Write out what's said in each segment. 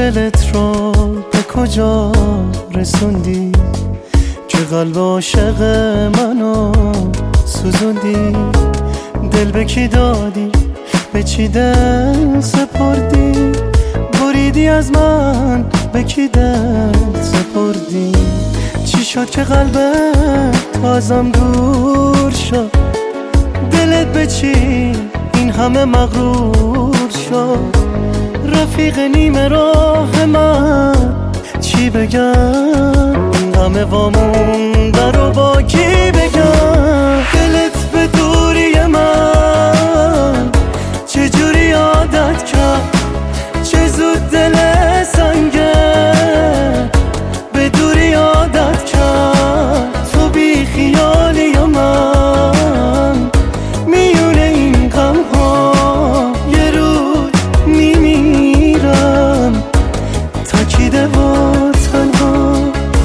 دلت رو به کجا رسوندی که قلب عاشق منو سوزوندی؟ دل به کی دادی؟ به چی دل سپردی؟ بریدی از من، به کی دل سپردی؟ چی شد که قلبت ازم دور شد؟ دلت به چی این همه مغرور شد؟ رفیق نیمه راه من چی بگم؟ این همه وامونده رو با کی بگم؟ دلت به دوری من چجوری عادت کرد؟ چه زود دل سنگه به دوری عادت کرد. تو بی خیالی یا من میونه این غم ها یه روز میمیرم تکیده و تنها.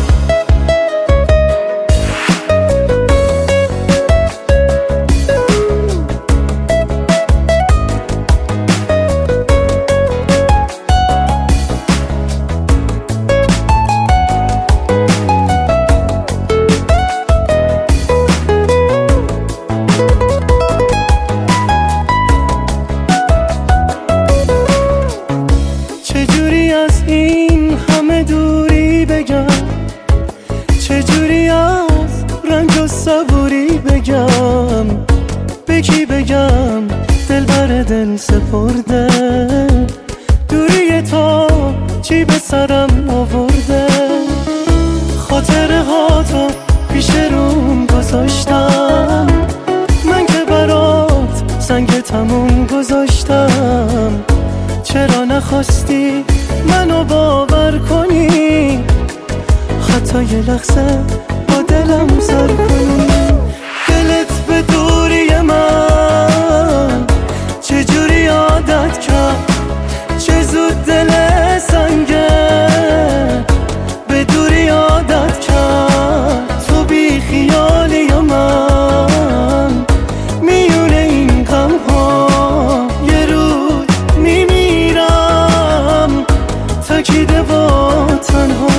چجوری از این همه دوری بگم؟ چجوری از رنج و صبوری بگم؟ به کی بگم دل بر دل سپرده؟ دوری تو چی به سرم آورده؟ خاطره ها تو پیش روم گذاشتم، من که برات سنگ تموم گذاشتم. چرا نخواستی منو باور کنی؟ حتی یه لحظه با دلم سر کنی. دلت به دوری من چجوری عادت کرد؟ چه زود دل سنگه به دوری عادت کرد. تو بی خیالی یا من میونه این غم ها یه روز میمیرم تکیده و تنها.